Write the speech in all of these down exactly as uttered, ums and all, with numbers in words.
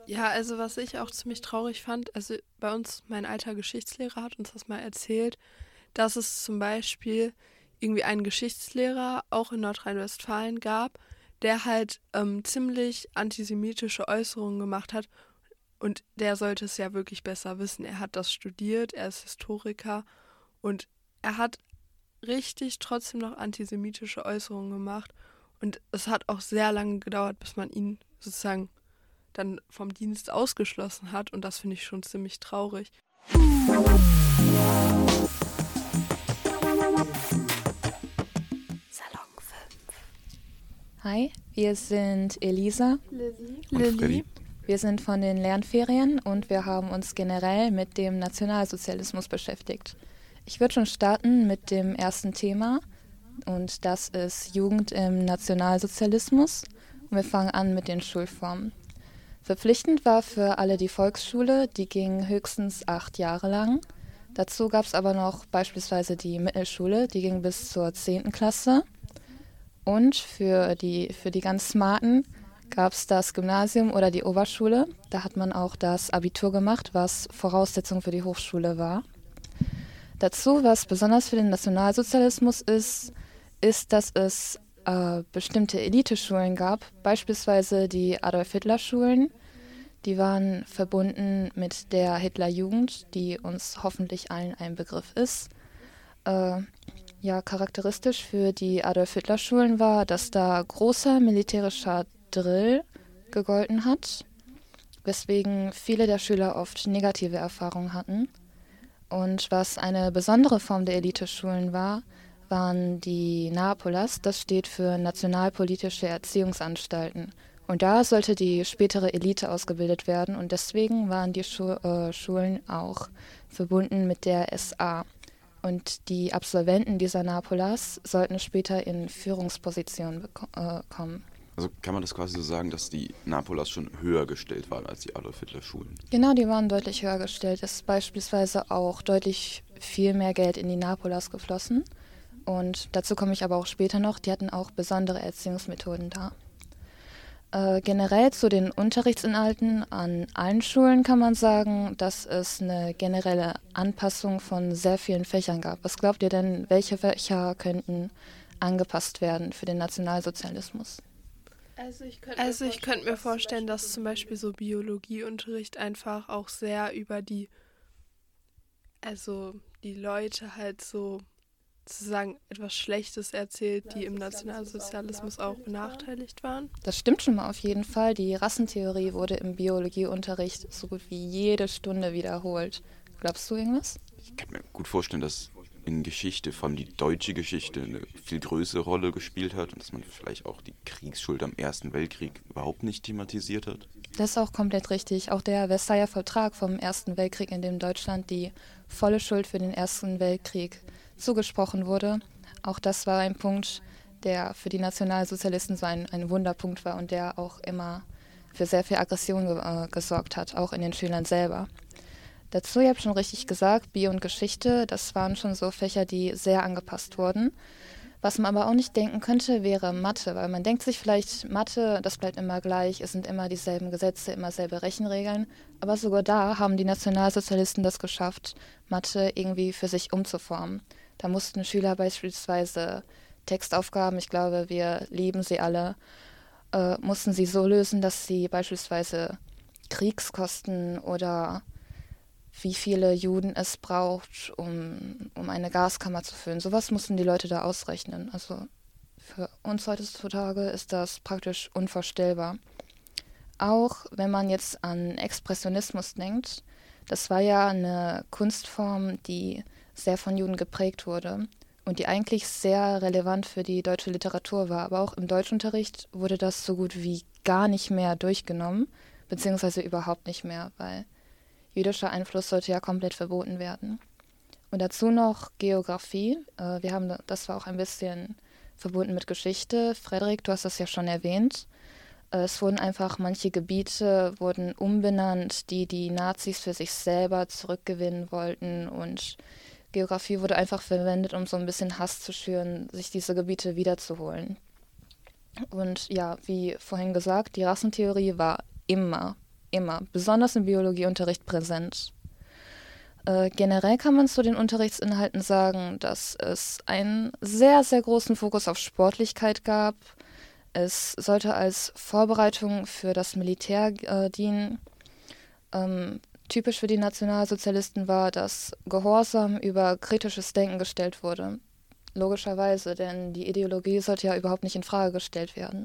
Ja, also was ich auch ziemlich traurig fand, also bei uns, mein alter Geschichtslehrer hat uns das mal erzählt, dass es zum Beispiel irgendwie einen Geschichtslehrer auch in Nordrhein-Westfalen gab, der halt ähm, ziemlich antisemitische Äußerungen gemacht hat. Und der sollte es ja wirklich besser wissen. Er hat das studiert, er ist Historiker und er hat richtig trotzdem noch antisemitische Äußerungen gemacht. Und es hat auch sehr lange gedauert, bis man ihn sozusagen dann vom Dienst ausgeschlossen hat. Und das finde ich schon ziemlich traurig. Salon fünf. Hi, wir sind Elisa, Lilly, Und Freddy. wir sind von den Lernferien und wir haben uns generell mit dem Nationalsozialismus beschäftigt. Ich würde schon starten mit dem ersten Thema und das ist Jugend im Nationalsozialismus. Und wir fangen an mit den Schulformen. Verpflichtend war für alle die Volksschule, die ging höchstens acht Jahre lang. Dazu gab es aber noch beispielsweise die Mittelschule, die ging bis zur zehnten Klasse. Und für die, für die ganz Smarten gab es das Gymnasium oder die Oberschule. Da hat man auch das Abitur gemacht, was Voraussetzung für die Hochschule war. Dazu, was besonders für den Nationalsozialismus ist, ist, dass es äh, bestimmte Eliteschulen gab, beispielsweise die Adolf-Hitler-Schulen. Die waren verbunden mit der Hitlerjugend, die uns hoffentlich allen ein Begriff ist. Äh, ja, charakteristisch für die Adolf-Hitler-Schulen war, dass da großer militärischer Drill gegolten hat, weswegen viele der Schüler oft negative Erfahrungen hatten. Und was eine besondere Form der Eliteschulen war, waren die NAPOLAS, das steht für Nationalpolitische Erziehungsanstalten. Und da sollte die spätere Elite ausgebildet werden und deswegen waren die Schu- äh, Schulen auch verbunden mit der S A. Und die Absolventen dieser NAPOLAS sollten später in Führungspositionen beko- äh, kommen. Also kann man das quasi so sagen, dass die Napolas schon höher gestellt waren als die Adolf-Hitler-Schulen? Genau, die waren deutlich höher gestellt. Es ist beispielsweise auch deutlich viel mehr Geld in die Napolas geflossen. Und dazu komme ich aber auch später noch. Die hatten auch besondere Erziehungsmethoden da. Äh, generell zu den Unterrichtsinhalten an allen Schulen kann man sagen, dass es eine generelle Anpassung von sehr vielen Fächern gab. Was glaubt ihr denn, welche Fächer könnten angepasst werden für den Nationalsozialismus? Also ich könnte also mir, könnt mir vorstellen, dass zum Beispiel so Biologieunterricht einfach auch sehr über die, also die Leute halt so sozusagen etwas Schlechtes erzählt, die im Nationalsozialismus auch benachteiligt waren. Das stimmt schon mal auf jeden Fall. Die Rassentheorie wurde im Biologieunterricht so gut wie jede Stunde wiederholt. Glaubst du irgendwas? Ich kann mir gut vorstellen, dass in Geschichte, vor allem die deutsche Geschichte, eine viel größere Rolle gespielt hat und dass man vielleicht auch die Kriegsschuld am Ersten Weltkrieg überhaupt nicht thematisiert hat. Das ist auch komplett richtig. Auch der Versailler Vertrag vom Ersten Weltkrieg, in dem Deutschland die volle Schuld für den Ersten Weltkrieg zugesprochen wurde, auch das war ein Punkt, der für die Nationalsozialisten so ein, ein Wunderpunkt war und der auch immer für sehr viel Aggression ge- äh, gesorgt hat, auch in den Schülern selber. Dazu, ihr habt schon richtig gesagt, Bio und Geschichte, das waren schon so Fächer, die sehr angepasst wurden. Was man aber auch nicht denken könnte, wäre Mathe, weil man denkt sich vielleicht, Mathe, das bleibt immer gleich, es sind immer dieselben Gesetze, immer selbe Rechenregeln. Aber sogar da haben die Nationalsozialisten das geschafft, Mathe irgendwie für sich umzuformen. Da mussten Schüler beispielsweise Textaufgaben, ich glaube, wir lieben sie alle, äh, mussten sie so lösen, dass sie beispielsweise Kriegskosten oder wie viele Juden es braucht, um, um eine Gaskammer zu füllen. Sowas mussten die Leute da ausrechnen. Also für uns heutzutage ist das praktisch unvorstellbar. Auch wenn man jetzt an Expressionismus denkt, das war ja eine Kunstform, die sehr von Juden geprägt wurde und die eigentlich sehr relevant für die deutsche Literatur war. Aber auch im Deutschunterricht wurde das so gut wie gar nicht mehr durchgenommen, beziehungsweise überhaupt nicht mehr, weil jüdischer Einfluss sollte ja komplett verboten werden. Und dazu noch Geografie. Äh, wir haben, das war auch ein bisschen verbunden mit Geschichte. Frederik, du hast das ja schon erwähnt. Äh, es wurden einfach manche Gebiete wurden umbenannt, die die Nazis für sich selber zurückgewinnen wollten. Und Geografie wurde einfach verwendet, um so ein bisschen Hass zu schüren, sich diese Gebiete wiederzuholen. Und ja, wie vorhin gesagt, die Rassentheorie war immer immer, besonders im Biologieunterricht präsent. Äh, generell kann man zu den Unterrichtsinhalten sagen, dass es einen sehr, sehr großen Fokus auf Sportlichkeit gab. Es sollte als Vorbereitung für das Militär äh, dienen. Ähm, typisch für die Nationalsozialisten war, dass Gehorsam über kritisches Denken gestellt wurde. Logischerweise, denn die Ideologie sollte ja überhaupt nicht in Frage gestellt werden.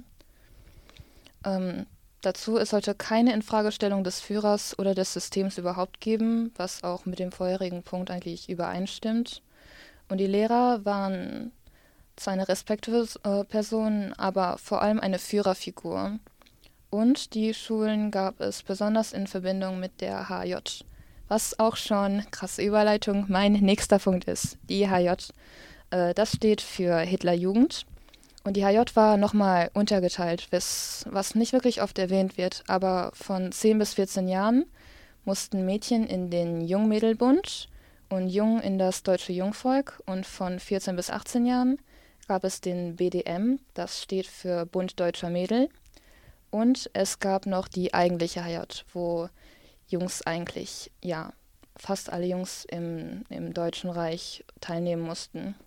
Ähm, dazu, es sollte keine Infragestellung des Führers oder des Systems überhaupt geben, was auch mit dem vorherigen Punkt eigentlich übereinstimmt. Und die Lehrer waren zwar eine respektive äh, Person, aber vor allem eine Führerfigur. Und die Schulen gab es besonders in Verbindung mit der H J, was auch schon, krasse Überleitung, mein nächster Punkt ist, die H J. Äh, das steht für Hitlerjugend. Und die H J war nochmal untergeteilt, was, was nicht wirklich oft erwähnt wird, aber von zehn bis vierzehn Jahren mussten Mädchen in den Jungmädelbund und Jungen in das Deutsche Jungvolk, und von vierzehn bis achtzehn Jahren gab es den B D M, das steht für Bund Deutscher Mädel, und es gab noch die eigentliche H J, wo Jungs eigentlich, ja, fast alle Jungs im, im Deutschen Reich teilnehmen mussten.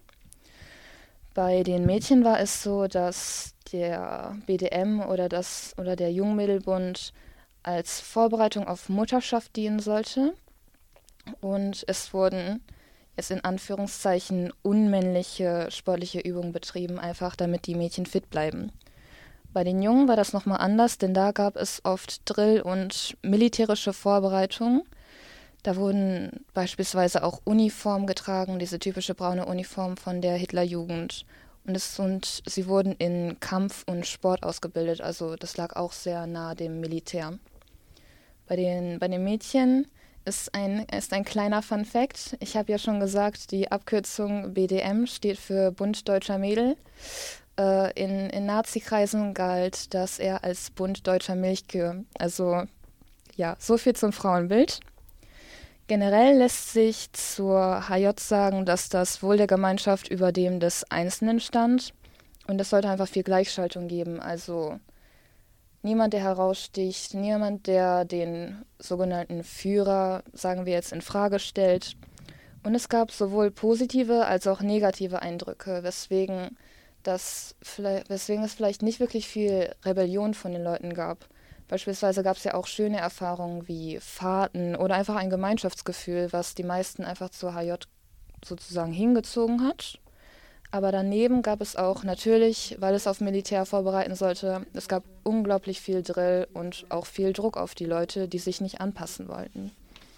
Bei den Mädchen war es so, dass der B D M oder, das, oder der Jungmädelbund als Vorbereitung auf Mutterschaft dienen sollte. Und es wurden jetzt in Anführungszeichen unmännliche sportliche Übungen betrieben, einfach damit die Mädchen fit bleiben. Bei den Jungen war das nochmal anders, denn da gab es oft Drill und militärische Vorbereitungen. Da wurden beispielsweise auch Uniformen getragen, diese typische braune Uniform von der Hitlerjugend. Und, es, und sie wurden in Kampf und Sport ausgebildet, also das lag auch sehr nahe dem Militär. Bei den, bei den Mädchen ist ein, ist ein kleiner Fun-Fact. Ich habe ja schon gesagt, die Abkürzung B D M steht für Bund Deutscher Mädel. Äh, in, in Nazi-Kreisen galt das eher als Bund Deutscher Milchkühe. Also ja, so viel zum Frauenbild. Generell lässt sich zur H J sagen, dass das Wohl der Gemeinschaft über dem des Einzelnen stand, und es sollte einfach viel Gleichschaltung geben. Also niemand, der heraussticht, niemand, der den sogenannten Führer, sagen wir jetzt, in Frage stellt. Und es gab sowohl positive als auch negative Eindrücke, weswegen, das, weswegen es vielleicht nicht wirklich viel Rebellion von den Leuten gab. Beispielsweise gab es ja auch schöne Erfahrungen wie Fahrten oder einfach ein Gemeinschaftsgefühl, was die meisten einfach zur H J sozusagen hingezogen hat. Aber daneben gab es auch natürlich, weil es auf Militär vorbereiten sollte, es gab unglaublich viel Drill und auch viel Druck auf die Leute, die sich nicht anpassen wollten.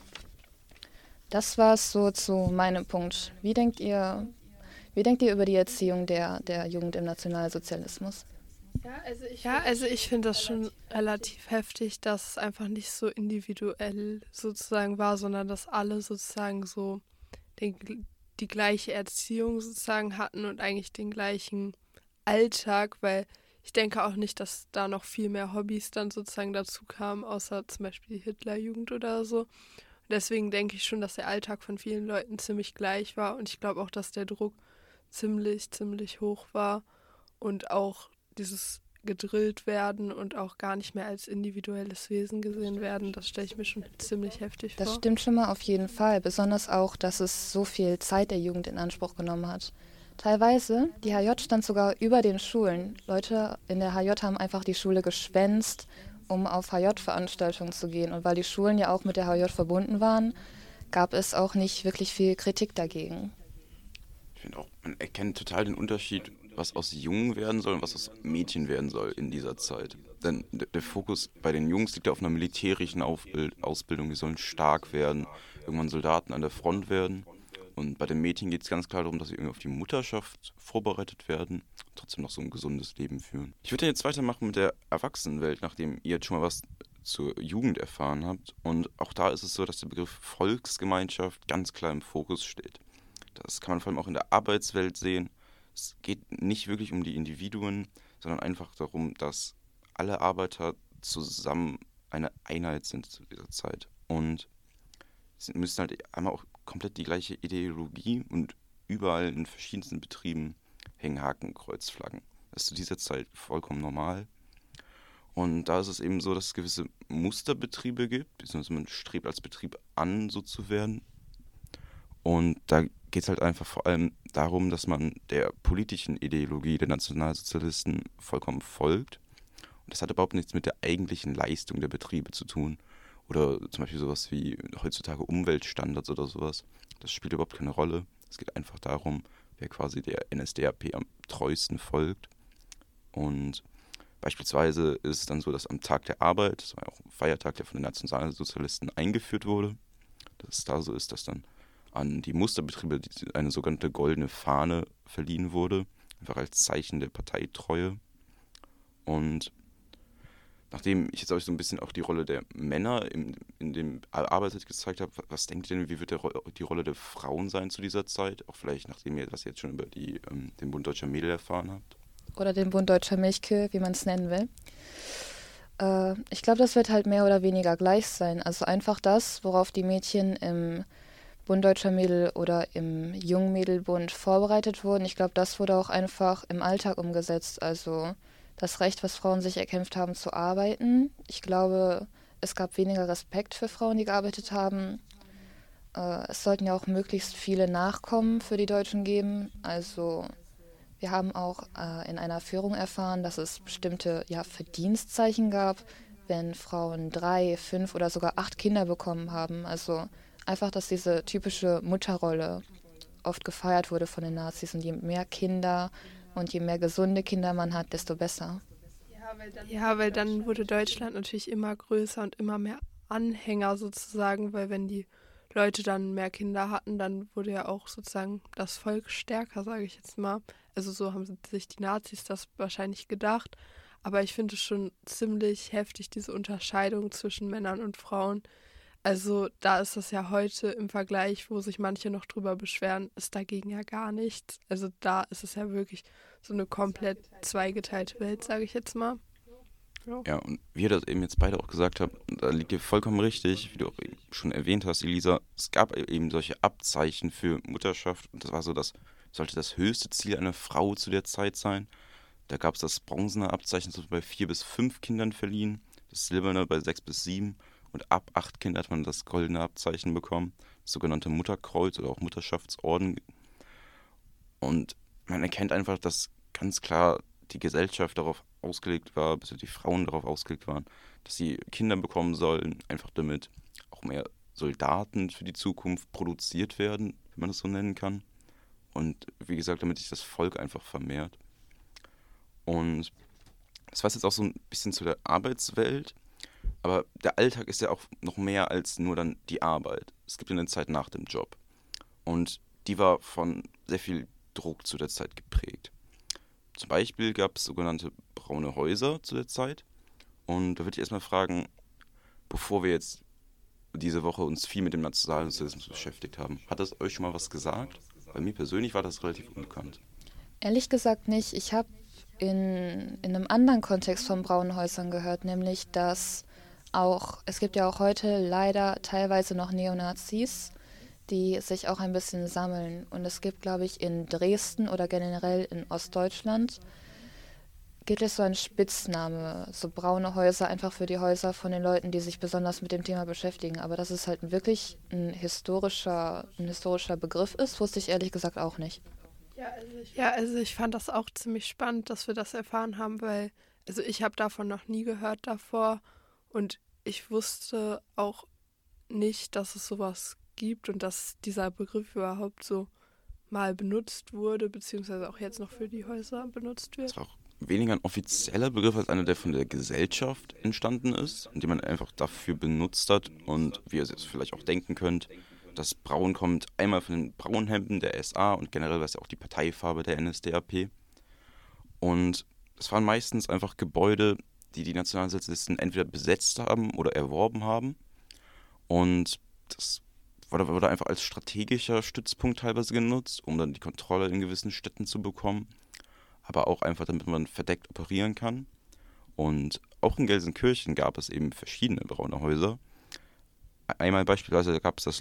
Das war es so zu meinem Punkt. Wie denkt ihr, wie denkt ihr über die Erziehung der, der Jugend im Nationalsozialismus? Ja, also ich, ja, also ich finde das schon relativ heftig, dass es einfach nicht so individuell sozusagen war, sondern dass alle sozusagen so den, die gleiche Erziehung sozusagen hatten und eigentlich den gleichen Alltag, weil ich denke auch nicht, dass da noch viel mehr Hobbys dann sozusagen dazu kamen, außer zum Beispiel die Hitlerjugend oder so. Und deswegen denke ich schon, dass der Alltag von vielen Leuten ziemlich gleich war, und ich glaube auch, dass der Druck ziemlich, ziemlich hoch war und auch dieses gedrillt werden und auch gar nicht mehr als individuelles Wesen gesehen werden, das stelle ich mir schon ziemlich heftig vor. Das stimmt schon mal auf jeden Fall, besonders auch, dass es so viel Zeit der Jugend in Anspruch genommen hat. Teilweise, die H J stand sogar über den Schulen. Leute in der H J haben einfach die Schule geschwänzt, um auf H J-Veranstaltungen zu gehen. Und weil die Schulen ja auch mit der H J verbunden waren, gab es auch nicht wirklich viel Kritik dagegen. Ich finde auch, man erkennt total den Unterschied, was aus Jungen werden soll und was aus Mädchen werden soll in dieser Zeit. Denn d- der Fokus bei den Jungs liegt ja auf einer militärischen Aufbild- Ausbildung. Die sollen stark werden, irgendwann Soldaten an der Front werden. Und bei den Mädchen geht es ganz klar darum, dass sie irgendwie auf die Mutterschaft vorbereitet werden, trotzdem noch so ein gesundes Leben führen. Ich würde jetzt weitermachen mit der Erwachsenenwelt, nachdem ihr jetzt schon mal was zur Jugend erfahren habt. Und auch da ist es so, dass der Begriff Volksgemeinschaft ganz klar im Fokus steht. Das kann man vor allem auch in der Arbeitswelt sehen. Es geht nicht wirklich um die Individuen, sondern einfach darum, dass alle Arbeiter zusammen eine Einheit sind zu dieser Zeit. Und sie müssen halt einmal auch komplett die gleiche Ideologie, und überall in verschiedensten Betrieben hängen Hakenkreuzflaggen. Das ist zu dieser Zeit vollkommen normal. Und da ist es eben so, dass es gewisse Musterbetriebe gibt, beziehungsweise man strebt als Betrieb an, so zu werden. Und da geht es halt einfach vor allem darum, dass man der politischen Ideologie der Nationalsozialisten vollkommen folgt. Und das hat überhaupt nichts mit der eigentlichen Leistung der Betriebe zu tun. Oder zum Beispiel sowas wie heutzutage Umweltstandards oder sowas. Das spielt überhaupt keine Rolle. Es geht einfach darum, wer quasi der N S D A P am treuesten folgt. Und beispielsweise ist es dann so, dass am Tag der Arbeit, das war ja auch ein Feiertag, der von den Nationalsozialisten eingeführt wurde, dass es da so ist, dass dann an die Musterbetriebe eine sogenannte goldene Fahne verliehen wurde, einfach als Zeichen der Parteitreue. Und nachdem ich jetzt euch so ein bisschen auch die Rolle der Männer in, in dem Arbeitszeit gezeigt habe, was denkt ihr denn, wie wird der, die Rolle der Frauen sein zu dieser Zeit? Auch vielleicht, nachdem ihr das jetzt schon über die, ähm, den Bund Deutscher Mädel erfahren habt. Oder den Bund Deutscher Milchkühe, wie man es nennen will. Äh, ich glaube, das wird halt mehr oder weniger gleich sein. Also einfach das, worauf die Mädchen im Bund Deutscher Mädel oder im Jungmädelbund vorbereitet wurden. Ich glaube, das wurde auch einfach im Alltag umgesetzt. Also das Recht, was Frauen sich erkämpft haben, zu arbeiten. Ich glaube, es gab weniger Respekt für Frauen, die gearbeitet haben. Äh, es sollten ja auch möglichst viele Nachkommen für die Deutschen geben. Also wir haben auch äh, in einer Führung erfahren, dass es bestimmte ja, Verdienstzeichen gab, wenn Frauen drei, fünf oder sogar acht Kinder bekommen haben. Also einfach, dass diese typische Mutterrolle oft gefeiert wurde von den Nazis. Und je mehr Kinder und je mehr gesunde Kinder man hat, desto besser. Ja, weil dann, ja, weil dann wurde Deutschland natürlich immer größer und immer mehr Anhänger sozusagen, weil wenn die Leute dann mehr Kinder hatten, dann wurde ja auch sozusagen das Volk stärker, sage ich jetzt mal. Also so haben sich die Nazis das wahrscheinlich gedacht. Aber ich finde es schon ziemlich heftig, diese Unterscheidung zwischen Männern und Frauen. Also da ist das ja heute im Vergleich, wo sich manche noch drüber beschweren, ist dagegen ja gar nichts. Also da ist es ja wirklich so eine komplett zweigeteilte Welt, sage ich jetzt mal. Ja. Ja, und wie ihr das eben jetzt beide auch gesagt habt, da liegt ihr vollkommen richtig, wie du auch eben schon erwähnt hast, Elisa, es gab eben solche Abzeichen für Mutterschaft und das war so, das sollte das höchste Ziel einer Frau zu der Zeit sein. Da gab es das bronzene Abzeichen, das wurde bei vier bis fünf Kindern verliehen, das silberne bei sechs bis sieben und ab acht Kindern hat man das goldene Abzeichen bekommen, das sogenannte Mutterkreuz oder auch Mutterschaftsorden. Und man erkennt einfach, dass ganz klar die Gesellschaft darauf ausgelegt war, bis die Frauen darauf ausgelegt waren, dass sie Kinder bekommen sollen, einfach damit auch mehr Soldaten für die Zukunft produziert werden, wenn man das so nennen kann. Und wie gesagt, damit sich das Volk einfach vermehrt. Und das war jetzt auch so ein bisschen zu der Arbeitswelt, aber der Alltag ist ja auch noch mehr als nur dann die Arbeit. Es gibt eine Zeit nach dem Job. Und die war von sehr viel Druck zu der Zeit geprägt. Zum Beispiel gab es sogenannte braune Häuser zu der Zeit. Und da würde ich erstmal fragen, bevor wir jetzt diese Woche uns viel mit dem Nationalsozialismus beschäftigt haben, hat das euch schon mal was gesagt? Bei mir persönlich war das relativ unbekannt. Ehrlich gesagt nicht. Ich habe in, in einem anderen Kontext von braunen Häusern gehört, nämlich dass auch, es gibt ja auch heute leider teilweise noch Neonazis, die sich auch ein bisschen sammeln. Und es gibt, glaube ich, in Dresden oder generell in Ostdeutschland, gibt es so einen Spitzname, so braune Häuser, einfach für die Häuser von den Leuten, die sich besonders mit dem Thema beschäftigen. Aber dass es halt wirklich ein historischer, ein historischer Begriff ist, wusste ich ehrlich gesagt auch nicht. Ja also, ich, ja, also ich fand das auch ziemlich spannend, dass wir das erfahren haben, weil, also ich habe davon noch nie gehört davor und ich wusste auch nicht, dass es sowas gibt und dass dieser Begriff überhaupt so mal benutzt wurde, beziehungsweise auch jetzt noch für die Häuser benutzt wird. Das war auch weniger ein offizieller Begriff als einer, der von der Gesellschaft entstanden ist und den man einfach dafür benutzt hat. Und wie ihr es jetzt vielleicht auch denken könnt, das Braun kommt einmal von den Braunhemden der S A und generell war es ja auch die Parteifarbe der N S D A P. Und es waren meistens einfach Gebäude, die die Nationalsozialisten entweder besetzt haben oder erworben haben. Und das wurde, wurde einfach als strategischer Stützpunkt teilweise genutzt, um dann die Kontrolle in gewissen Städten zu bekommen. Aber auch einfach, damit man verdeckt operieren kann. Und auch in Gelsenkirchen gab es eben verschiedene braune Häuser. Einmal beispielsweise gab es das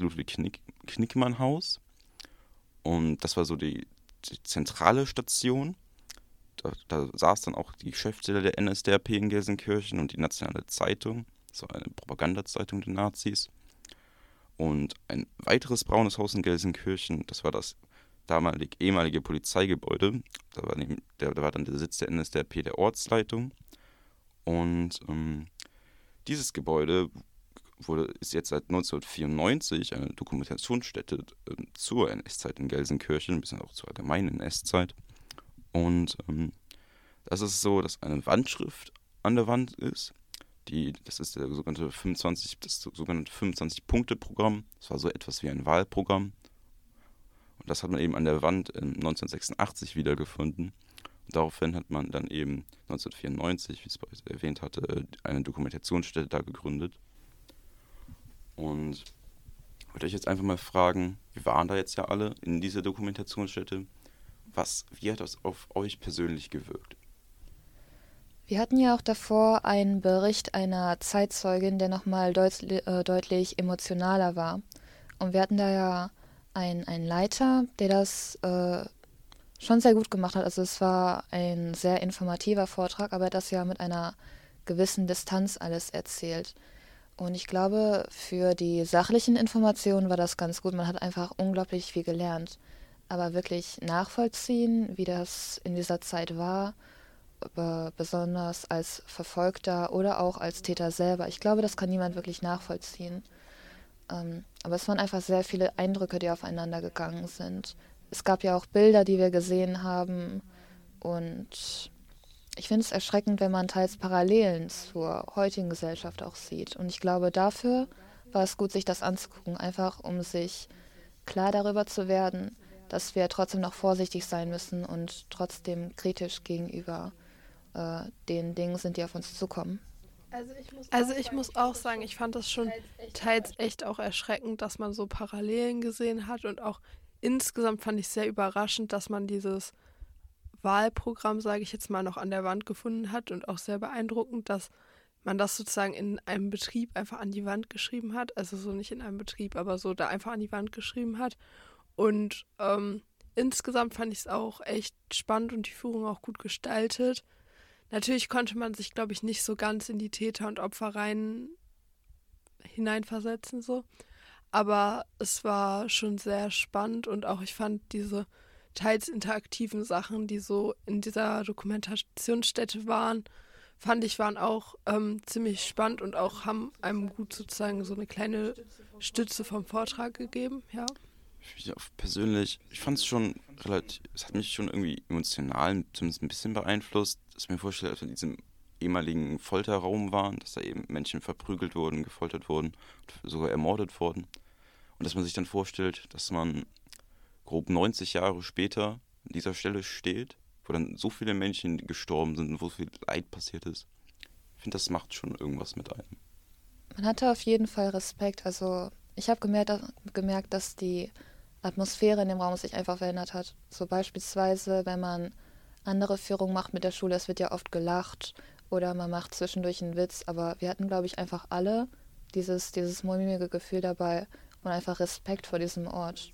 Ludwig-Knickmann-Haus. Und das war so die, die zentrale Station. da, da saß dann auch die Geschäftsstelle der N S D A P in Gelsenkirchen und die Nationale Zeitung, so eine Propagandazeitung der Nazis. Und ein weiteres braunes Haus in Gelsenkirchen, das war das damalige ehemalige Polizeigebäude. Da war, neben, der, da war dann der Sitz der N S D A P, der Ortsleitung. Und ähm, dieses Gebäude wurde, ist jetzt seit neunzehnhundertvierundneunzig eine Dokumentationsstätte äh, zur N S-Zeit in Gelsenkirchen, ein bisschen auch zur allgemeinen N S-Zeit. Und ähm, das ist so, dass eine Wandschrift an der Wand ist. Die, das ist der sogenannte fünfundzwanzig, das sogenannte fünfundzwanzig-Punkte-Programm. Das war so etwas wie ein Wahlprogramm. Und das hat man eben an der Wand in neunzehnhundertsechsundachtzig wiedergefunden. Und daraufhin hat man dann eben neunzehnhundertvierundneunzig, wie ich es bereits erwähnt hatte, eine Dokumentationsstätte da gegründet. Und ich wollte euch jetzt einfach mal fragen, wir waren da jetzt ja alle in dieser Dokumentationsstätte. Was, wie hat das auf euch persönlich gewirkt? Wir hatten ja auch davor einen Bericht einer Zeitzeugin, der nochmal deut- äh, deutlich emotionaler war. Und wir hatten da ja einen, einen Leiter, der das äh, schon sehr gut gemacht hat. Also es war ein sehr informativer Vortrag, aber er hat das ja mit einer gewissen Distanz alles erzählt. Und ich glaube, für die sachlichen Informationen war das ganz gut. Man hat einfach unglaublich viel gelernt. Aber wirklich nachvollziehen, wie das in dieser Zeit war, besonders als Verfolgter oder auch als Täter selber. Ich glaube, das kann niemand wirklich nachvollziehen. Ähm, aber es waren einfach sehr viele Eindrücke, die aufeinander gegangen sind. Es gab ja auch Bilder, die wir gesehen haben. Und ich finde es erschreckend, wenn man teils Parallelen zur heutigen Gesellschaft auch sieht. Und ich glaube, dafür war es gut, sich das anzugucken, einfach um sich klar darüber zu werden, dass wir trotzdem noch vorsichtig sein müssen und trotzdem kritisch gegenüber äh, den Dingen sind, die auf uns zukommen. Also ich muss, also ich muss auch sagen, ich fand das schon teils echt auch erschreckend, dass man so Parallelen gesehen hat und auch insgesamt fand ich sehr überraschend, dass man dieses Wahlprogramm, sage ich jetzt mal, noch an der Wand gefunden hat und auch sehr beeindruckend, dass man das sozusagen in einem Betrieb einfach an die Wand geschrieben hat, also so nicht in einem Betrieb, aber so da einfach an die Wand geschrieben hat. Und ähm, insgesamt fand ich es auch echt spannend und die Führung auch gut gestaltet. Natürlich konnte man sich, glaube ich, nicht so ganz in die Täter- und Opferreihen hineinversetzen, so. Aber es war schon sehr spannend und auch ich fand diese teils interaktiven Sachen, die so in dieser Dokumentationsstätte waren, fand ich, waren auch ähm, ziemlich spannend und auch haben einem gut sozusagen so eine kleine Stütze vom Vortrag gegeben, ja. Ich persönlich, ich fand es schon relativ, es hat mich schon irgendwie emotional zumindest ein bisschen beeinflusst, dass ich mir vorstelle, dass wir in diesem ehemaligen Folterraum waren, dass da eben Menschen verprügelt wurden, gefoltert wurden, sogar ermordet wurden. Und dass man sich dann vorstellt, dass man grob neunzig Jahre später an dieser Stelle steht, wo dann so viele Menschen gestorben sind und wo so viel Leid passiert ist. Ich finde, das macht schon irgendwas mit einem. Man hatte auf jeden Fall Respekt. Also ich habe gemerkt, gemerkt, dass die Atmosphäre in dem Raum sich einfach verändert hat. So beispielsweise, wenn man andere Führungen macht mit der Schule, es wird ja oft gelacht oder man macht zwischendurch einen Witz, aber wir hatten, glaube ich, einfach alle dieses, dieses mulmige Gefühl dabei und einfach Respekt vor diesem Ort.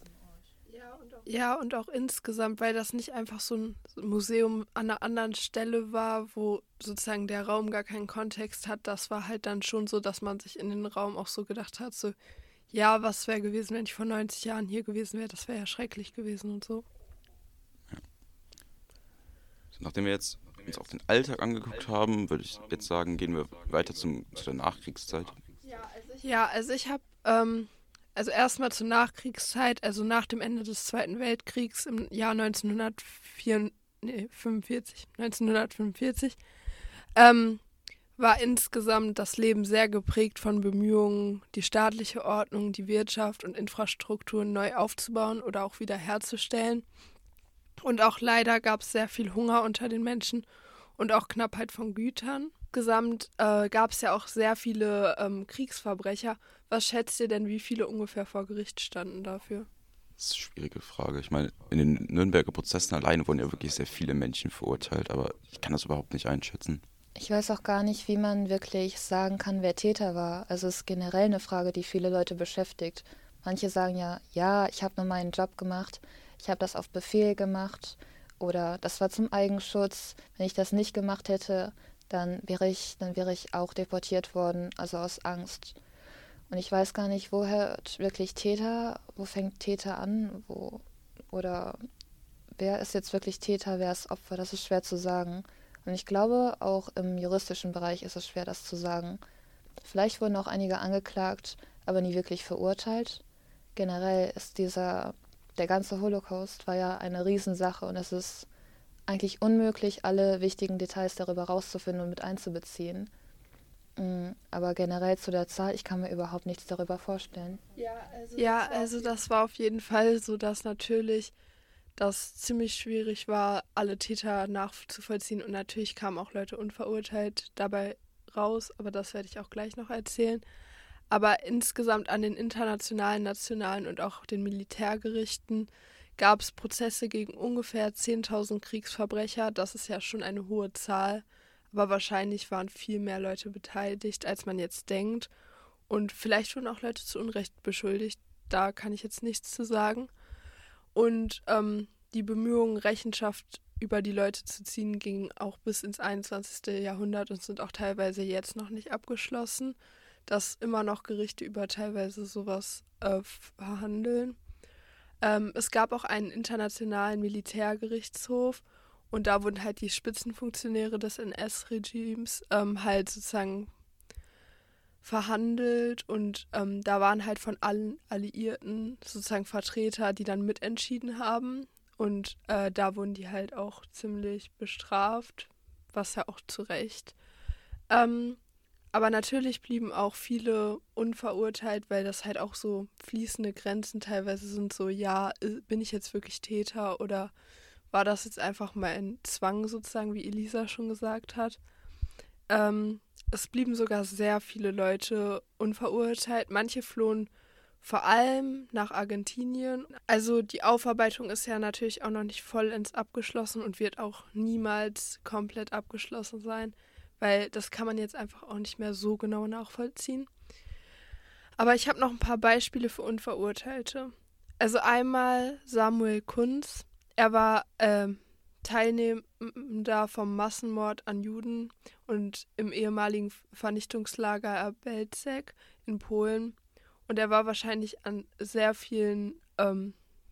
Ja, und auch insgesamt, weil das nicht einfach so ein Museum an einer anderen Stelle war, wo sozusagen der Raum gar keinen Kontext hat. Das war halt dann schon so, dass man sich in den Raum auch so gedacht hat, so, ja, was wäre gewesen, wenn ich vor neunzig Jahren hier gewesen wäre? Das wäre ja schrecklich gewesen und so. Ja. So, nachdem wir jetzt uns auf den Alltag angeguckt haben, würde ich jetzt sagen, gehen wir weiter zum, zu der Nachkriegszeit. Ja, also ich habe... Ähm, Also erstmal zur Nachkriegszeit, also nach dem Ende des Zweiten Weltkriegs im Jahr neunzehnhundertfünfundvierzig, neunzehnhundertfünfundvierzig ähm, war insgesamt das Leben sehr geprägt von Bemühungen, die staatliche Ordnung, die Wirtschaft und Infrastruktur neu aufzubauen oder auch wiederherzustellen. Und auch leider gab es sehr viel Hunger unter den Menschen und auch Knappheit von Gütern. Insgesamt äh, gab es ja auch sehr viele ähm, Kriegsverbrecher. Was schätzt ihr denn, wie viele ungefähr vor Gericht standen dafür? Das ist eine schwierige Frage. Ich meine, in den Nürnberger Prozessen alleine wurden ja wirklich sehr viele Menschen verurteilt, aber ich kann das überhaupt nicht einschätzen. Ich weiß auch gar nicht, wie man wirklich sagen kann, wer Täter war. Also es ist generell eine Frage, die viele Leute beschäftigt. Manche sagen ja, ja, ich habe nur meinen Job gemacht, ich habe das auf Befehl gemacht oder das war zum Eigenschutz. Wenn ich das nicht gemacht hätte, dann wäre ich, dann wäre ich auch deportiert worden, also aus Angst. Und ich weiß gar nicht, wo hört wirklich Täter, wo fängt Täter an, wo oder wer ist jetzt wirklich Täter, wer ist Opfer, das ist schwer zu sagen. Und ich glaube, auch im juristischen Bereich ist es schwer, das zu sagen. Vielleicht wurden auch einige angeklagt, aber nie wirklich verurteilt. Generell ist dieser, der ganze Holocaust war ja eine Riesensache und es ist eigentlich unmöglich, alle wichtigen Details darüber rauszufinden und mit einzubeziehen. Aber generell zu der Zahl, ich kann mir überhaupt nichts darüber vorstellen. Ja, also, ja, das, also das war auf jeden Fall so, dass natürlich das ziemlich schwierig war, alle Täter nachzuvollziehen. Und natürlich kamen auch Leute unverurteilt dabei raus, aber das werde ich auch gleich noch erzählen. Aber insgesamt an den internationalen, nationalen und auch den Militärgerichten gab es Prozesse gegen ungefähr zehntausend Kriegsverbrecher. Das ist ja schon eine hohe Zahl, aber wahrscheinlich waren viel mehr Leute beteiligt, als man jetzt denkt. Und vielleicht wurden auch Leute zu Unrecht beschuldigt. Da kann ich jetzt nichts zu sagen. Und ähm, die Bemühungen, Rechenschaft über die Leute zu ziehen, gingen auch bis ins einundzwanzigste Jahrhundert und sind auch teilweise jetzt noch nicht abgeschlossen, dass immer noch Gerichte über teilweise sowas äh, verhandeln. Ähm, es gab auch einen internationalen Militärgerichtshof und da wurden halt die Spitzenfunktionäre des N S-Regimes ähm, halt sozusagen verhandelt und ähm, da waren halt von allen Alliierten sozusagen Vertreter, die dann mitentschieden haben und äh, da wurden die halt auch ziemlich bestraft, was ja auch zu Recht. Ähm, aber natürlich blieben auch viele unverurteilt, weil das halt auch so fließende Grenzen teilweise sind, so ja, bin ich jetzt wirklich Täter oder war das jetzt einfach mal ein Zwang sozusagen, wie Elisa schon gesagt hat. Ähm, Es blieben sogar sehr viele Leute unverurteilt. Manche flohen vor allem nach Argentinien. Also die Aufarbeitung ist ja natürlich auch noch nicht vollends abgeschlossen und wird auch niemals komplett abgeschlossen sein, weil das kann man jetzt einfach auch nicht mehr so genau nachvollziehen. Aber ich habe noch ein paar Beispiele für Unverurteilte. Also einmal Samuel Kunz. Er war ähm, Teilnehmender vom Massenmord an Juden und im ehemaligen Vernichtungslager Belzec in Polen. Und er war wahrscheinlich an sehr vielen ähm,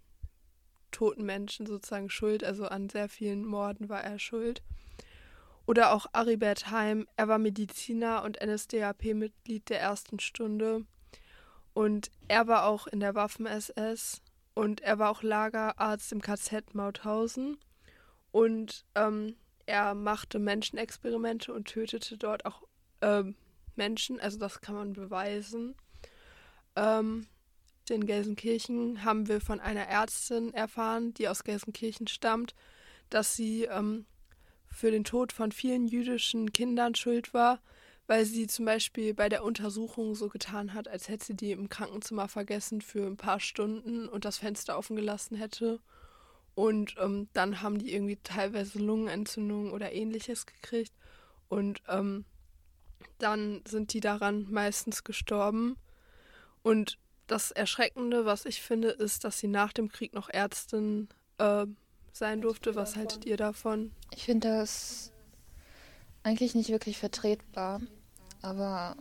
toten Menschen sozusagen schuld, also an sehr vielen Morden war er schuld. Oder auch Aribert Heim, er war Mediziner und N S D A P-Mitglied der ersten Stunde. Und er war auch in der Waffen-S S und er war auch Lagerarzt im K Z Mauthausen. Und ähm, er machte Menschenexperimente und tötete dort auch ähm, Menschen, also das kann man beweisen. Ähm, in Gelsenkirchen haben wir von einer Ärztin erfahren, die aus Gelsenkirchen stammt, dass sie ähm, für den Tod von vielen jüdischen Kindern schuld war, weil sie zum Beispiel bei der Untersuchung so getan hat, als hätte sie die im Krankenzimmer vergessen für ein paar Stunden und das Fenster offen gelassen hätte. Und ähm, dann haben die irgendwie teilweise Lungenentzündungen oder ähnliches gekriegt. Und ähm, dann sind die daran meistens gestorben. Und das Erschreckende, was ich finde, ist, dass sie nach dem Krieg noch Ärztin äh, sein durfte. Was haltet ihr davon? Ich finde das eigentlich nicht wirklich vertretbar. Aber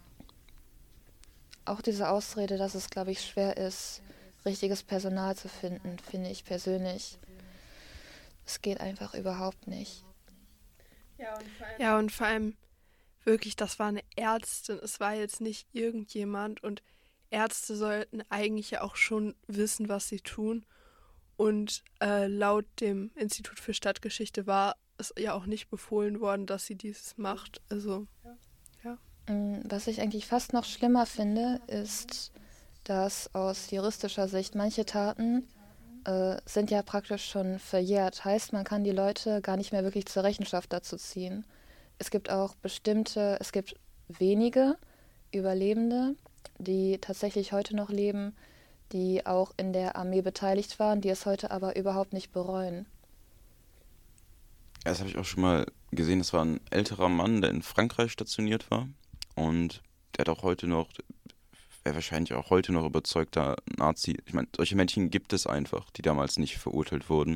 auch diese Ausrede, dass es, glaube ich, schwer ist, richtiges Personal zu finden, finde ich persönlich, es geht einfach überhaupt nicht. Ja und, vor allem, ja, und vor allem wirklich, das war eine Ärztin, es war jetzt nicht irgendjemand und Ärzte sollten eigentlich ja auch schon wissen, was sie tun und äh, laut dem Institut für Stadtgeschichte war es ja auch nicht befohlen worden, dass sie dieses macht, also ja. ja. Was ich eigentlich fast noch schlimmer finde, ist, dass aus juristischer Sicht manche Taten äh, sind ja praktisch schon verjährt. Heißt, man kann die Leute gar nicht mehr wirklich zur Rechenschaft dazu ziehen. Es gibt auch bestimmte, es gibt wenige Überlebende, die tatsächlich heute noch leben, die auch in der Armee beteiligt waren, die es heute aber überhaupt nicht bereuen. Ja, das habe ich auch schon mal gesehen. Das war ein älterer Mann, der in Frankreich stationiert war und der hat auch heute noch... wäre wahrscheinlich auch heute noch überzeugter Nazi. Ich meine, solche Menschen gibt es einfach, die damals nicht verurteilt wurden.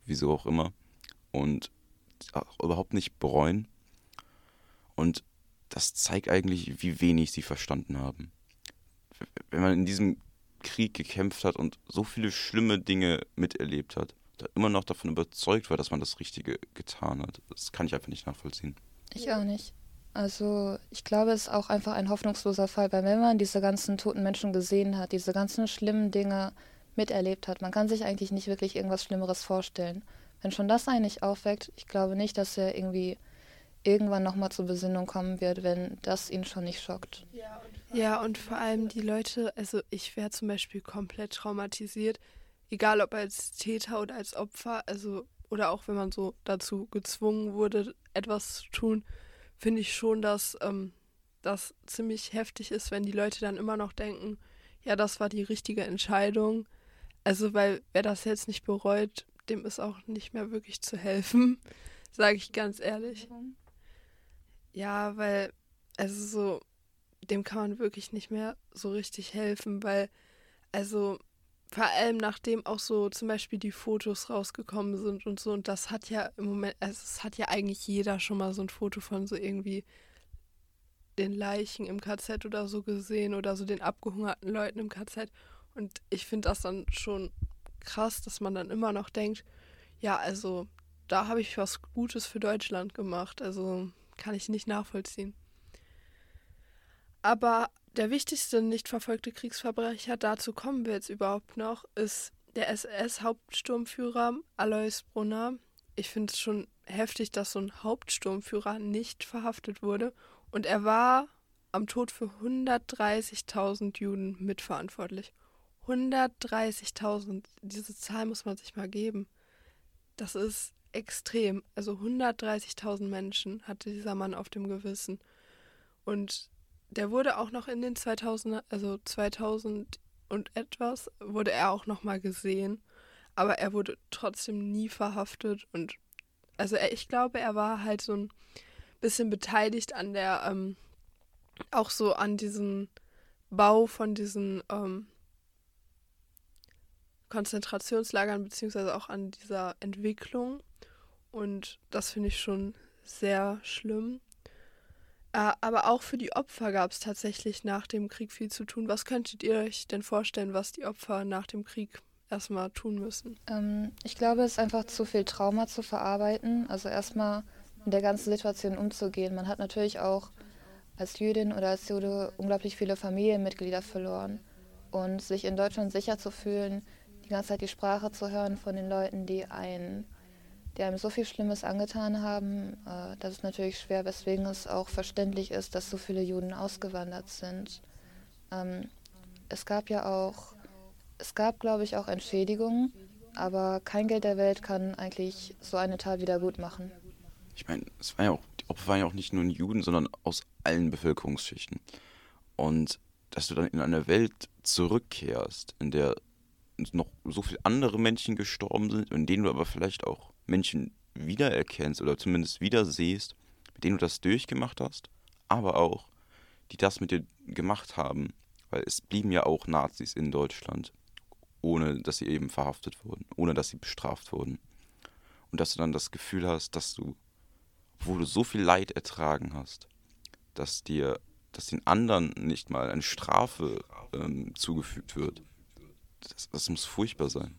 wieso auch immer, und auch überhaupt nicht bereuen. Und das zeigt eigentlich, wie wenig sie verstanden haben. Wenn man in diesem Krieg gekämpft hat und so viele schlimme Dinge miterlebt hat, da immer noch davon überzeugt war, dass man das Richtige getan hat, das kann ich einfach nicht nachvollziehen. Ich auch nicht. Also ich glaube, es ist auch einfach ein hoffnungsloser Fall, weil wenn man diese ganzen toten Menschen gesehen hat, diese ganzen schlimmen Dinge miterlebt hat, man kann sich eigentlich nicht wirklich irgendwas Schlimmeres vorstellen. Wenn schon das einen nicht aufweckt, ich glaube nicht, dass er irgendwie irgendwann nochmal zur Besinnung kommen wird, wenn das ihn schon nicht schockt. Ja, und vor allem die Leute, also ich wäre zum Beispiel komplett traumatisiert, egal ob als Täter oder als Opfer, also oder auch wenn man so dazu gezwungen wurde, etwas zu tun, finde ich schon, dass ähm, das ziemlich heftig ist, wenn die Leute dann immer noch denken, ja, das war die richtige Entscheidung. Also, weil wer das jetzt nicht bereut, dem ist auch nicht mehr wirklich zu helfen, sage ich ganz ehrlich. Ja, weil, also so, dem kann man wirklich nicht mehr so richtig helfen, weil, also vor allem nachdem auch so zum Beispiel die Fotos rausgekommen sind und so, und das hat ja im Moment, also es hat ja eigentlich jeder schon mal so ein Foto von so irgendwie den Leichen im K Z oder so gesehen oder so den abgehungerten Leuten im K Z, und ich finde das dann schon krass, dass man dann immer noch denkt, ja, also da habe ich was Gutes für Deutschland gemacht, also kann ich nicht nachvollziehen. Aber der wichtigste nicht verfolgte Kriegsverbrecher, dazu kommen wir jetzt überhaupt noch, ist der S S-Hauptsturmführer Alois Brunner. Ich finde es schon heftig, dass so ein Hauptsturmführer nicht verhaftet wurde. Und er war am Tod für hundertdreißigtausend Juden mitverantwortlich. hundertdreißigtausend, diese Zahl muss man sich mal geben. Das ist extrem. Also hundertdreißigtausend Menschen hatte dieser Mann auf dem Gewissen. Und der wurde auch noch in den zweitausender, also zweitausend und etwas, wurde er auch noch mal gesehen. Aber er wurde trotzdem nie verhaftet. Und also er, ich glaube, er war halt so ein bisschen beteiligt an der, ähm, auch so an diesem Bau von diesen ähm, Konzentrationslagern, beziehungsweise auch an dieser Entwicklung. Und das finde ich schon sehr schlimm. Äh, aber auch für die Opfer gab es tatsächlich nach dem Krieg viel zu tun. Was könntet ihr euch denn vorstellen, was die Opfer nach dem Krieg erstmal tun müssen? Ähm, ich glaube, es ist einfach zu viel Trauma zu verarbeiten. Also erstmal mit der ganzen Situation umzugehen. Man hat natürlich auch als Jüdin oder als Jude unglaublich viele Familienmitglieder verloren. Und sich in Deutschland sicher zu fühlen, die ganze Zeit die Sprache zu hören von den Leuten, die einen, die einem so viel Schlimmes angetan haben, äh, das ist natürlich schwer, weswegen es auch verständlich ist, dass so viele Juden ausgewandert sind. Ähm, es gab ja auch, es gab, glaube ich, auch Entschädigungen, aber kein Geld der Welt kann eigentlich so eine Tat wieder gut machen. Ich meine, es war ja auch, die Opfer waren ja auch nicht nur Juden, sondern aus allen Bevölkerungsschichten. Und dass du dann in eine Welt zurückkehrst, in der noch so viele andere Menschen gestorben sind, in denen du aber vielleicht auch Menschen wiedererkennst oder zumindest wiedersehst, mit denen du das durchgemacht hast, aber auch, die das mit dir gemacht haben, weil es blieben ja auch Nazis in Deutschland, ohne dass sie eben verhaftet wurden, ohne dass sie bestraft wurden. Und dass du dann das Gefühl hast, dass du, obwohl du so viel Leid ertragen hast, dass dir, dass den anderen nicht mal eine Strafe ähm, zugefügt wird. Das, das muss furchtbar sein.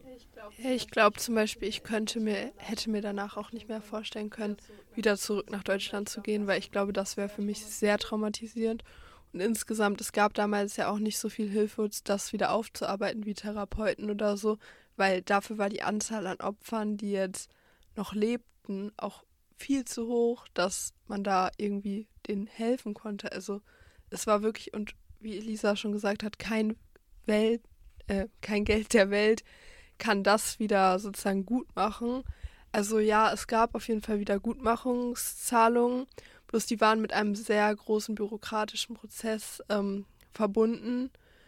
Ja, ich glaube zum Beispiel, ich könnte mir, hätte mir danach auch nicht mehr vorstellen können, wieder zurück nach Deutschland zu gehen, weil ich glaube, das wäre für mich sehr traumatisierend. Und insgesamt, es gab damals ja auch nicht so viel Hilfe, das wieder aufzuarbeiten wie Therapeuten oder so, weil dafür war die Anzahl an Opfern, die jetzt noch lebten, auch viel zu hoch, dass man da irgendwie denen helfen konnte. Also es war wirklich, und wie Elisa schon gesagt hat, kein Welt, äh, kein Geld der Welt kann das wieder sozusagen gut machen. Also ja, es gab auf jeden Fall wieder Gutmachungszahlungen, bloß die waren mit einem sehr großen bürokratischen Prozess ähm, verbunden,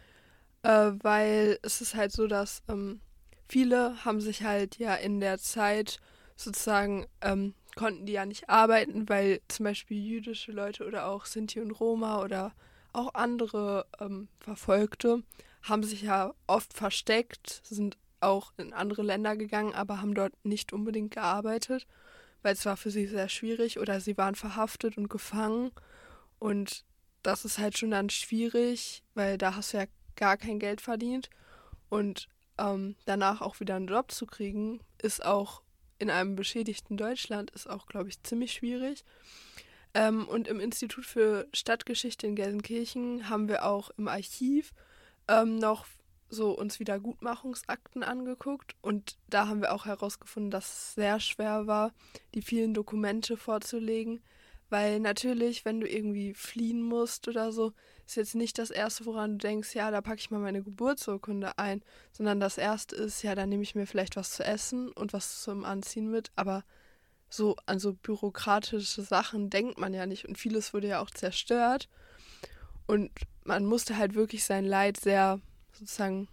äh, weil es ist halt so, dass ähm, viele haben sich halt ja in der Zeit sozusagen, ähm, konnten die ja nicht arbeiten, weil zum Beispiel jüdische Leute oder auch Sinti und Roma oder auch andere ähm, Verfolgte haben sich ja oft versteckt, sind auch in andere Länder gegangen, aber haben dort nicht unbedingt gearbeitet, weil es war für sie sehr schwierig oder sie waren verhaftet und gefangen. Und das ist halt schon dann schwierig, weil da hast du ja gar kein Geld verdient. Und ähm, danach auch wieder einen Job zu kriegen, ist auch in einem beschädigten Deutschland, ist auch, glaube ich, ziemlich schwierig. Ähm, und im Institut für Stadtgeschichte in Gelsenkirchen haben wir auch im Archiv ähm, noch so uns Wiedergutmachungsakten angeguckt. Und da haben wir auch herausgefunden, dass es sehr schwer war, die vielen Dokumente vorzulegen. Weil natürlich, wenn du irgendwie fliehen musst oder so, ist jetzt nicht das Erste, woran du denkst, ja, da packe ich mal meine Geburtsurkunde ein, sondern das Erste ist, ja, da nehme ich mir vielleicht was zu essen und was zum Anziehen mit, aber so an so bürokratische Sachen denkt man ja nicht und vieles wurde ja auch zerstört und man musste halt wirklich sein Leid sehr sozusagen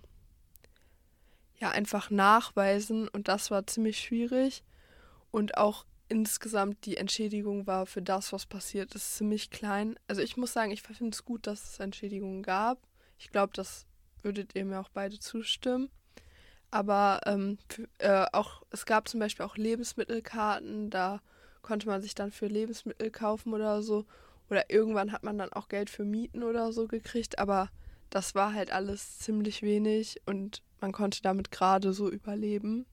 ja einfach nachweisen und das war ziemlich schwierig und auch insgesamt die Entschädigung war für das, was passiert ist, ziemlich klein. Also ich muss sagen, ich finde es gut, dass es Entschädigungen gab. Ich glaube, das würdet ihr mir auch beide zustimmen. Aber ähm, für, äh, auch es gab zum Beispiel auch Lebensmittelkarten, da konnte man sich dann für Lebensmittel kaufen oder so. Oder irgendwann hat man dann auch Geld für Mieten oder so gekriegt, aber das war halt alles ziemlich wenig und man konnte damit gerade so überleben.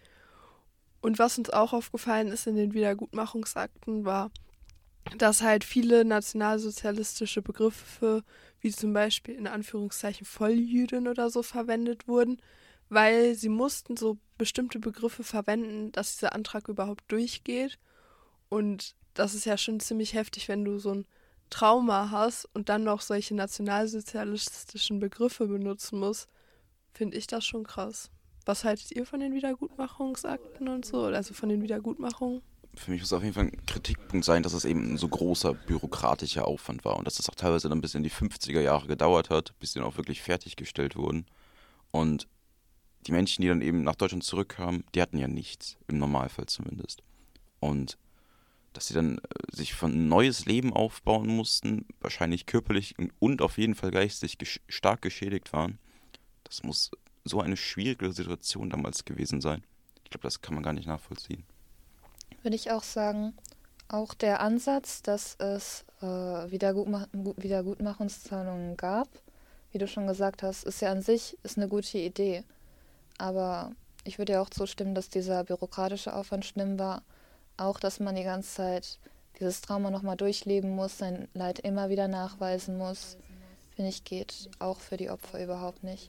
Und was uns auch aufgefallen ist in den Wiedergutmachungsakten war, dass halt viele nationalsozialistische Begriffe, wie zum Beispiel in Anführungszeichen Volljüdin oder so, verwendet wurden, weil sie mussten so bestimmte Begriffe verwenden, dass dieser Antrag überhaupt durchgeht. Und das ist ja schon ziemlich heftig, wenn du so ein Trauma hast und dann noch solche nationalsozialistischen Begriffe benutzen musst, finde ich das schon krass. Was haltet ihr von den Wiedergutmachungsakten und so? Also von den Wiedergutmachungen? Für mich muss auf jeden Fall ein Kritikpunkt sein, dass es eben ein so großer bürokratischer Aufwand war und dass es auch teilweise dann bis in die fünfziger Jahre gedauert hat, bis die dann auch wirklich fertiggestellt wurden. Und die Menschen, die dann eben nach Deutschland zurückkamen, die hatten ja nichts, im Normalfall zumindest. Und dass sie dann äh, sich von ein neues Leben aufbauen mussten, wahrscheinlich körperlich und, und auf jeden Fall geistig gesch- stark geschädigt waren, das muss so eine schwierige Situation damals gewesen sein. Ich glaube, das kann man gar nicht nachvollziehen. Würde ich auch sagen, auch der Ansatz, dass es äh, Wiedergutmach- Wiedergutmachungszahlungen gab, wie du schon gesagt hast, ist ja an sich ist eine gute Idee. Aber ich würde ja auch zustimmen, dass dieser bürokratische Aufwand schlimm war. Auch, dass man die ganze Zeit dieses Trauma nochmal durchleben muss, sein Leid immer wieder nachweisen muss, finde ich, geht auch für die Opfer überhaupt nicht.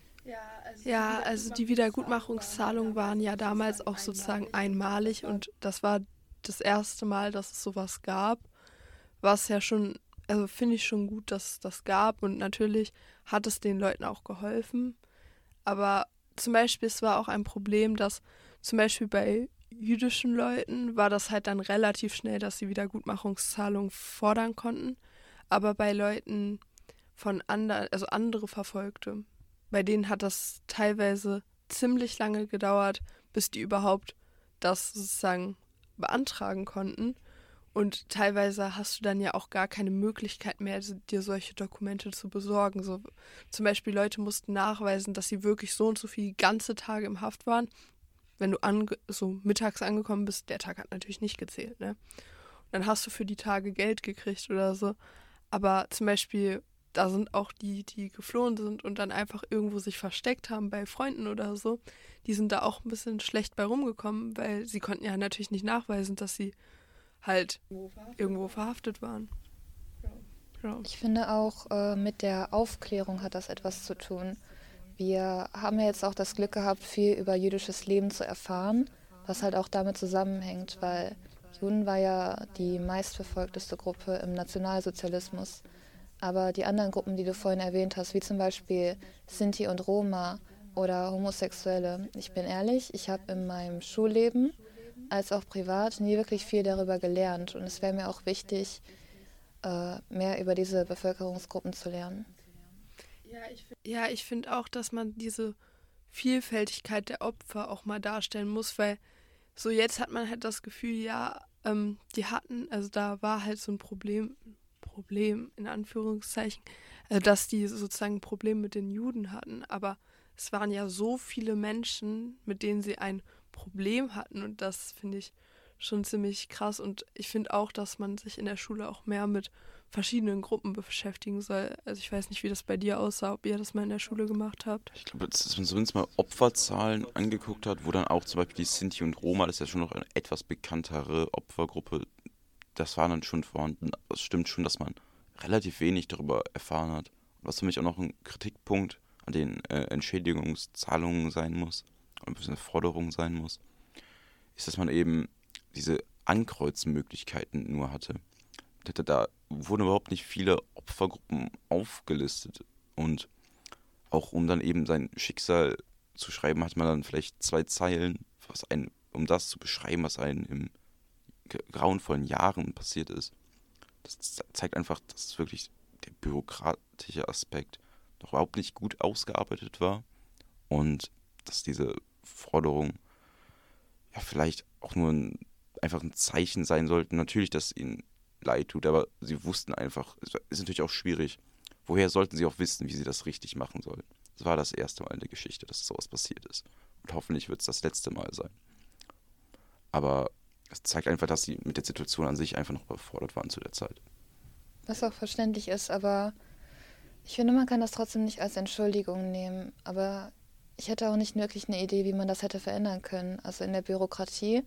Ja, also die Wiedergutmachungszahlungen waren ja damals auch sozusagen einmalig und das war das erste Mal, dass es sowas gab, was ja schon, also finde ich schon gut, dass es das gab und natürlich hat es den Leuten auch geholfen, aber zum Beispiel, es war auch ein Problem, dass zum Beispiel bei jüdischen Leuten war das halt dann relativ schnell, dass sie Wiedergutmachungszahlungen fordern konnten, aber bei Leuten von anderen, also andere Verfolgte, bei denen hat das teilweise ziemlich lange gedauert, bis die überhaupt das sozusagen beantragen konnten. Und teilweise hast du dann ja auch gar keine Möglichkeit mehr, dir solche Dokumente zu besorgen. So, zum Beispiel Leute mussten nachweisen, dass sie wirklich so und so viele ganze Tage im Haft waren. Wenn du ange- so mittags angekommen bist, der Tag hat natürlich nicht gezählt, ne? Und dann hast du für die Tage Geld gekriegt oder so. Aber zum Beispiel, da sind auch die, die geflohen sind und dann einfach irgendwo sich versteckt haben bei Freunden oder so, die sind da auch ein bisschen schlecht bei rumgekommen, weil sie konnten ja natürlich nicht nachweisen, dass sie halt irgendwo verhaftet waren. Ja. Ich finde auch, äh, mit der Aufklärung hat das etwas zu tun. Wir haben ja jetzt auch das Glück gehabt, viel über jüdisches Leben zu erfahren, was halt auch damit zusammenhängt, weil Juden war ja die meistverfolgteste Gruppe im Nationalsozialismus. Aber die anderen Gruppen, die du vorhin erwähnt hast, wie zum Beispiel Sinti und Roma oder Homosexuelle, ich bin ehrlich, ich habe in meinem Schulleben als auch privat nie wirklich viel darüber gelernt. Und es wäre mir auch wichtig, äh, mehr über diese Bevölkerungsgruppen zu lernen. Ja, ich finde auch, dass man diese Vielfältigkeit der Opfer auch mal darstellen muss, weil so jetzt hat man halt das Gefühl, ja, ähm, die hatten, also da war halt so ein Problem, Problem in Anführungszeichen, also dass die sozusagen ein Problem mit den Juden hatten, aber es waren ja so viele Menschen, mit denen sie ein Problem hatten und das finde ich schon ziemlich krass und ich finde auch, dass man sich in der Schule auch mehr mit verschiedenen Gruppen beschäftigen soll. Also ich weiß nicht, wie das bei dir aussah, ob ihr das mal in der Schule gemacht habt. Ich glaube, dass man zumindest mal Opferzahlen angeguckt hat, wo dann auch zum Beispiel die Sinti und Roma, das ist ja schon noch eine etwas bekanntere Opfergruppe, das war dann schon vorhanden. Es stimmt schon, dass man relativ wenig darüber erfahren hat. Was für mich auch noch ein Kritikpunkt an den äh, Entschädigungszahlungen sein muss, ein bisschen eine Forderung sein muss, ist, dass man eben diese Ankreuzenmöglichkeiten nur hatte. Da wurden überhaupt nicht viele Opfergruppen aufgelistet und auch um dann eben sein Schicksal zu schreiben, hat man dann vielleicht zwei Zeilen, was ein, um das zu beschreiben, was einem in grauenvollen Jahren passiert ist. Das zeigt einfach, dass wirklich der bürokratische Aspekt noch überhaupt nicht gut ausgearbeitet war und dass diese Forderung ja vielleicht auch nur ein, einfach ein Zeichen sein sollte. Natürlich, dass es ihnen leid tut, aber sie wussten einfach, es ist natürlich auch schwierig. Woher sollten sie auch wissen, wie sie das richtig machen sollen? Das war das erste Mal in der Geschichte, dass sowas passiert ist. Und hoffentlich wird es das letzte Mal sein. Aber es zeigt einfach, dass sie mit der Situation an sich einfach noch überfordert waren zu der Zeit. Was auch verständlich ist, aber ich finde, man kann das trotzdem nicht als Entschuldigung nehmen. Aber ich hätte auch nicht wirklich eine Idee, wie man das hätte verändern können. Also in der Bürokratie,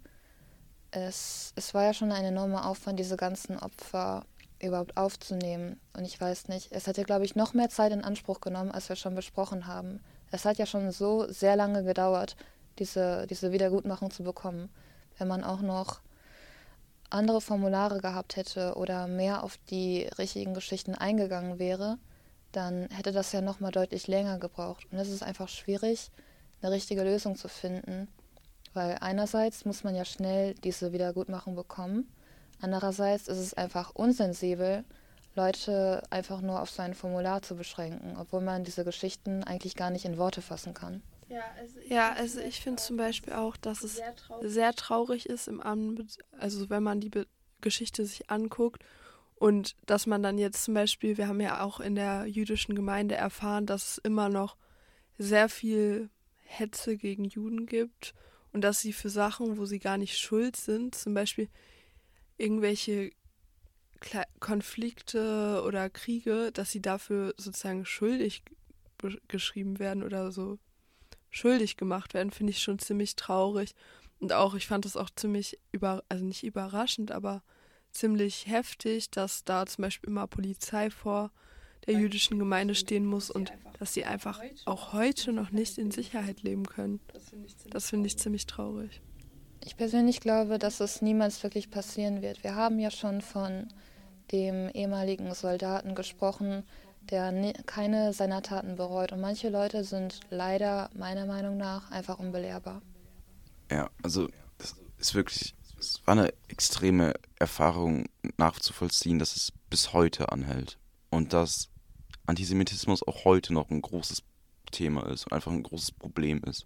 es, es war ja schon ein enormer Aufwand, diese ganzen Opfer überhaupt aufzunehmen. Und ich weiß nicht, es hätte, glaube ich, noch mehr Zeit in Anspruch genommen, als wir schon besprochen haben. Es hat ja schon so sehr lange gedauert, diese, diese Wiedergutmachung zu bekommen. Wenn man auch noch andere Formulare gehabt hätte oder mehr auf die richtigen Geschichten eingegangen wäre, dann hätte das ja nochmal deutlich länger gebraucht. Und es ist einfach schwierig, eine richtige Lösung zu finden, weil einerseits muss man ja schnell diese Wiedergutmachung bekommen, andererseits ist es einfach unsensibel, Leute einfach nur auf so ein Formular zu beschränken, obwohl man diese Geschichten eigentlich gar nicht in Worte fassen kann. Ja, also ich, ja, also ich finde zum Beispiel auch, dass es sehr traurig, sehr traurig ist, im Anbe- also wenn man die Be- Geschichte sich anguckt und dass man dann jetzt zum Beispiel, wir haben ja auch in der jüdischen Gemeinde erfahren, dass es immer noch sehr viel Hetze gegen Juden gibt und dass sie für Sachen, wo sie gar nicht schuld sind, zum Beispiel irgendwelche Kle- Konflikte oder Kriege, dass sie dafür sozusagen schuldig be- geschrieben werden oder so schuldig gemacht werden, finde ich schon ziemlich traurig. Und auch, ich fand das auch ziemlich, über, also nicht überraschend, aber ziemlich heftig, dass da zum Beispiel immer Polizei vor der jüdischen Gemeinde stehen muss und dass sie einfach auch heute noch nicht in Sicherheit leben können. Das finde ich ziemlich traurig. Ich persönlich glaube, dass es niemals wirklich passieren wird. Wir haben ja schon von dem ehemaligen Soldaten gesprochen, der ne- keine seiner Taten bereut. Und manche Leute sind leider, meiner Meinung nach, einfach unbelehrbar. Ja, also das ist wirklich, es war eine extreme Erfahrung nachzuvollziehen, dass es bis heute anhält. Und dass Antisemitismus auch heute noch ein großes Thema ist und einfach ein großes Problem ist.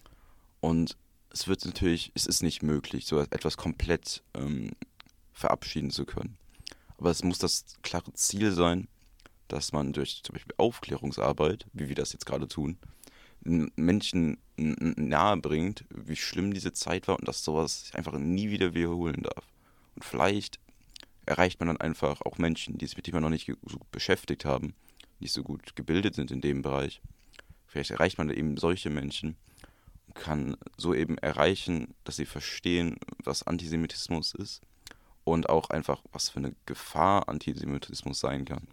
Und es wird natürlich, es ist nicht möglich, so etwas komplett ähm, verabschieden zu können. Aber es muss das klare Ziel sein, dass man durch zum Beispiel Aufklärungsarbeit, wie wir das jetzt gerade tun, Menschen nahe bringt, wie schlimm diese Zeit war und dass sowas sich einfach nie wieder wiederholen darf. Und vielleicht erreicht man dann einfach auch Menschen, die sich mit dem noch nicht so gut beschäftigt haben, nicht so gut gebildet sind in dem Bereich. Vielleicht erreicht man eben solche Menschen und kann so eben erreichen, dass sie verstehen, was Antisemitismus ist und auch einfach, was für eine Gefahr Antisemitismus sein kann.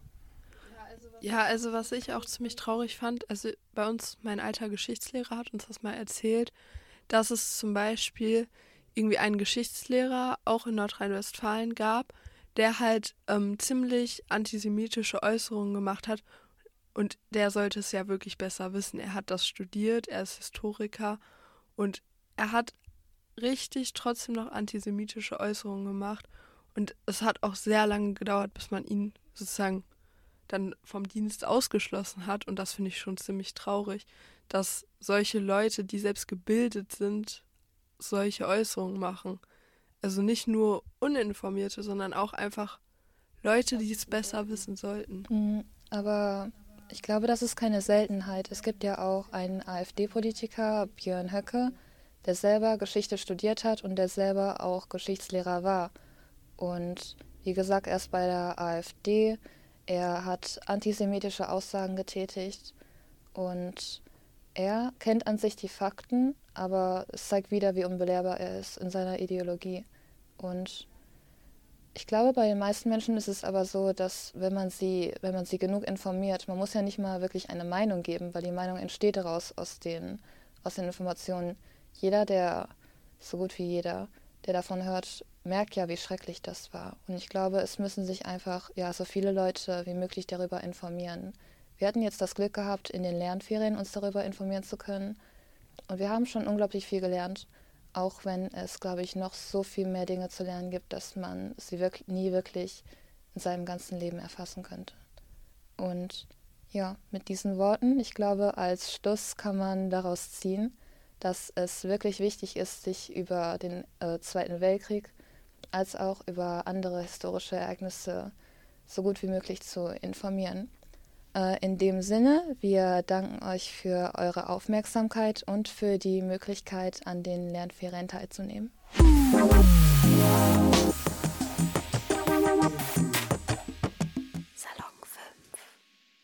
Ja, also was ich auch ziemlich traurig fand, also bei uns, mein alter Geschichtslehrer hat uns das mal erzählt, dass es zum Beispiel irgendwie einen Geschichtslehrer auch in Nordrhein-Westfalen gab, der halt ähm, ziemlich antisemitische Äußerungen gemacht hat und der sollte es ja wirklich besser wissen. Er hat das studiert, er ist Historiker und er hat richtig trotzdem noch antisemitische Äußerungen gemacht und es hat auch sehr lange gedauert, bis man ihn sozusagen dann vom Dienst ausgeschlossen hat. Und das finde ich schon ziemlich traurig, dass solche Leute, die selbst gebildet sind, solche Äußerungen machen. Also nicht nur Uninformierte, sondern auch einfach Leute, die es besser wissen sollten. Mhm, aber Ich glaube, das ist keine Seltenheit. Es gibt ja auch einen AfD-Politiker, Björn Höcke, der selber Geschichte studiert hat und der selber auch Geschichtslehrer war. Und wie gesagt, er ist bei der AfD, er hat antisemitische Aussagen getätigt und er kennt an sich die Fakten, aber es zeigt wieder, wie unbelehrbar er ist in seiner Ideologie. Und ich glaube, bei den meisten Menschen ist es aber so, dass wenn man sie, wenn man sie genug informiert, man muss ja nicht mal wirklich eine Meinung geben, weil die Meinung entsteht daraus aus den, aus den Informationen. Jeder, der, so gut wie jeder, der davon hört, merkt ja, wie schrecklich das war. Und ich glaube, es müssen sich einfach ja so viele Leute wie möglich darüber informieren. Wir hatten jetzt das Glück gehabt, in den Lernferien uns darüber informieren zu können. Und wir haben schon unglaublich viel gelernt, auch wenn es, glaube ich, noch so viel mehr Dinge zu lernen gibt, dass man sie wirklich, nie wirklich in seinem ganzen Leben erfassen könnte. Und ja, mit diesen Worten, ich glaube, als Schluss kann man daraus ziehen, dass es wirklich wichtig ist, sich über den äh, Zweiten Weltkrieg als auch über andere historische Ereignisse so gut wie möglich zu informieren. Äh, in dem Sinne, wir danken euch für eure Aufmerksamkeit und für die Möglichkeit, an den Lernferien teilzunehmen.